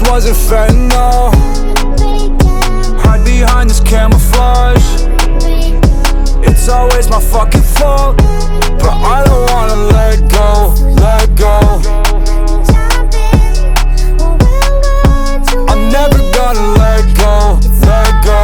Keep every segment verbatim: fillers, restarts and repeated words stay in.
wasn't fentanyl. Hide behind this camouflage. It's always my fucking fault, but I don't wanna let go, let go. I'm never gonna let go, let go.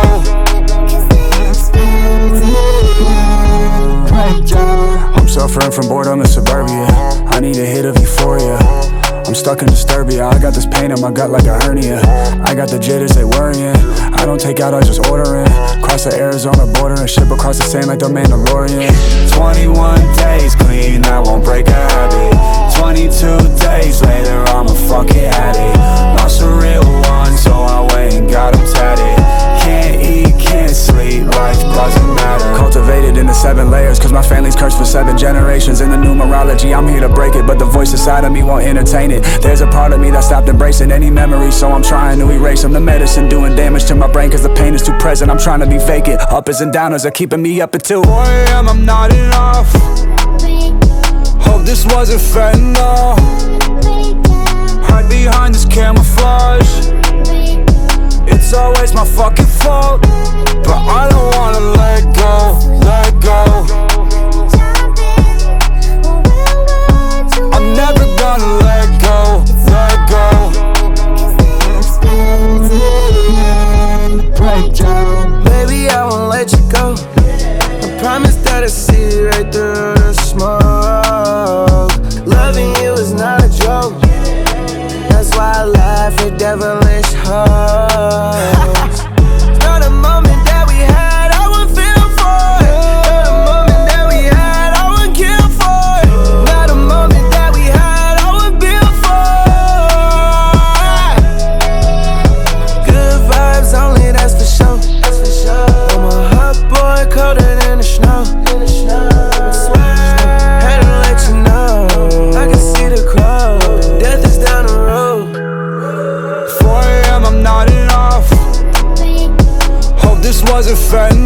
I'm suffering from boredom in suburbia. I need a hit of euphoria. I'm stuck in Disturbia. I got this pain in my gut like a hernia. I got the jitters, they worrying. I don't take out, I just order in. Cross the Arizona border and ship across the sand like the Mandalorian. Twenty-one days clean, that won't break a habit. Twenty-two days later, I'm a fucking addict. Lost a real one, so I went and got him tatted. Can't eat, can't sleep, life doesn't matter. Cultivated in the seven layers, cause my family's cursed for seven generations. In the numerology, I'm here to break it, but the voice inside of me won't entertain it. There's a part of me that stopped embracing any memories, so I'm trying to erase them. The medicine doing damage to my brain, cause the pain is too present. I'm trying to be vacant. Uppers and downers are keeping me up until four a m I'm not enough. Hope this wasn't fentanyl. Hide behind this camouflage. It's always my fucking fault, but I don't wanna let go, let go. I'm never gonna let go, let go. Baby, I won't let you go. I promise that I see right through the smoke. Loving you is not a joke. That's why I laugh at devilish hoes. It's not a moment that we had, I would feel for it. Not a moment that we had, I would kill for it. Not a moment that we had, I would build for it. Good vibes only, that's for sure. That's for sure. I'm a hot boy, colder than the snow. In the snow. Had to let you know, I can see the crow. Death is down the road. four a m I'm not enough. Hope this wasn't fentanyl.